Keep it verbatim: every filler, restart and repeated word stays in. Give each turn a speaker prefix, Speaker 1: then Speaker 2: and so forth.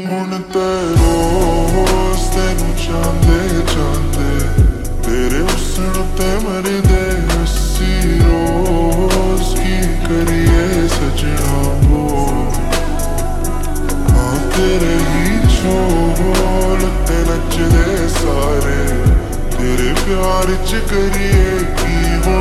Speaker 1: हुण ते रोज तेनू चांदे चांदे तेरे हुस्न ते मरदे अस्सी रोज की करिए सजना बोल हाँ तेरे ही छोल ते नचदे सारे तेरे प्यार च करिए की हो